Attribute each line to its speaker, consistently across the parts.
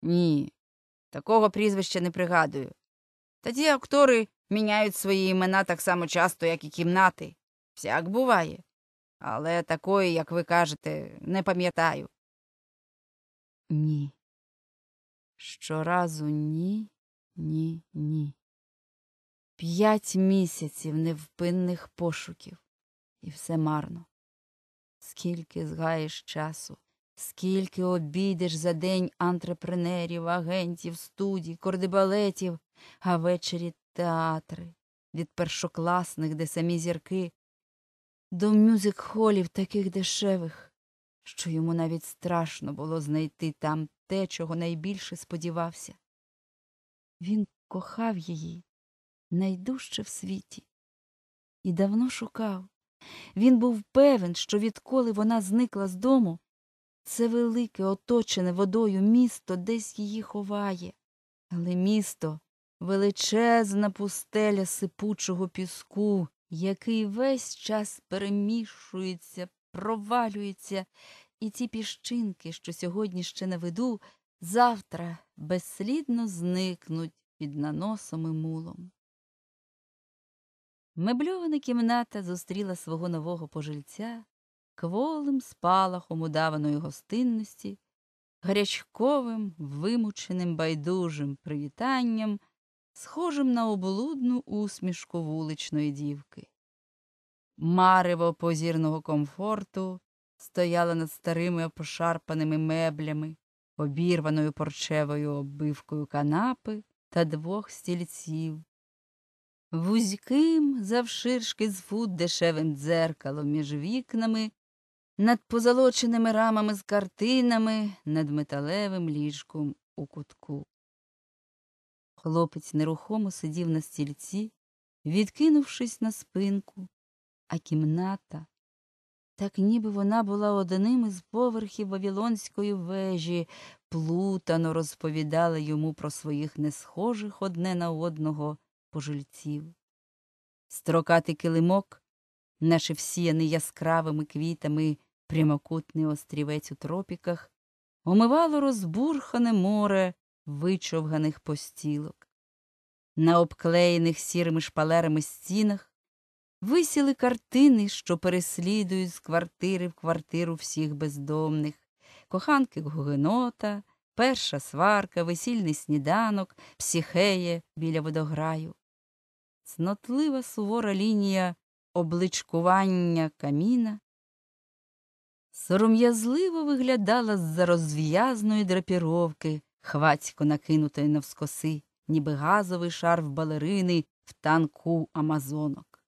Speaker 1: Ні, такого прізвища не пригадую. Та ті актори міняють свої імена так само часто, як і кімнати. Всяк буває. Але такої, як ви кажете, не пам'ятаю. Ні. Щоразу ні, ні, ні. 5 місяців невпинних пошуків. І все марно. Скільки згаєш часу, скільки обійдеш за день антрепренерів, агентів, студій, кордебалетів, а ввечері театри, від першокласних, де самі зірки, до мюзик-холів таких дешевих, що йому навіть страшно було знайти там те, чого найбільше сподівався. Він кохав її найдужче в світі і давно шукав. Він був певен, що відколи вона зникла з дому, це велике, оточене водою місто десь її ховає. Але місто — величезна пустеля сипучого піску, який весь час перемішується, провалюється, і ті піщинки, що сьогодні ще на виду, завтра безслідно зникнуть під наносом і мулом. Мебльована кімната зустріла свого нового пожильця кволим спалахом удаваної гостинності, гарячковим, вимученим байдужим привітанням, схожим на облудну усмішку вуличної дівки. Марево позірного комфорту стояло над старими пошарпаними меблями, обірваною порчевою оббивкою канапи та 2 стільців, вузьким, завширшки з фут дешевим дзеркалом між вікнами, над позолоченими рамами з картинами, над металевим ліжком у кутку. Хлопець нерухомо сидів на стільці, відкинувшись на спинку, а кімната, так ніби вона була одним із поверхів Вавилонської вежі, плутано розповідала йому про своїх несхожих одне на одного пожильців. Строкатий килимок, наче всіяний яскравими квітами прямокутний острівець у тропіках, омивало розбурхане море вичовганих постілок. На обклеєних сірими шпалерами стінах висіли картини, що переслідують з квартири в квартиру всіх бездомних: коханки Гугенота, перша сварка, весільний сніданок, психея біля водограю. Цнотлива сувора лінія обличкування каміна сором'язливо виглядала з-за розв'язної драпіровки, хвацько накинутої навскоси, ніби газовий шарф балерини в танку амазонок.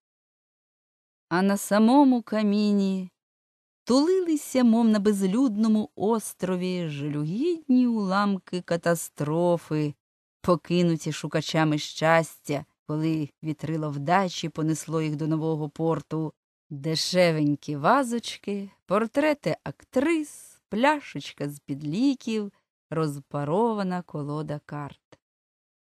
Speaker 1: А на самому каміні тулилися, мов на безлюдному острові, жалюгідні уламки катастрофи, покинуті шукачами щастя, коли вітрило вдачі понесло їх до нового порту, дешевенькі вазочки, портрети актрис, пляшечка з-під ліків, розпарована колода карт.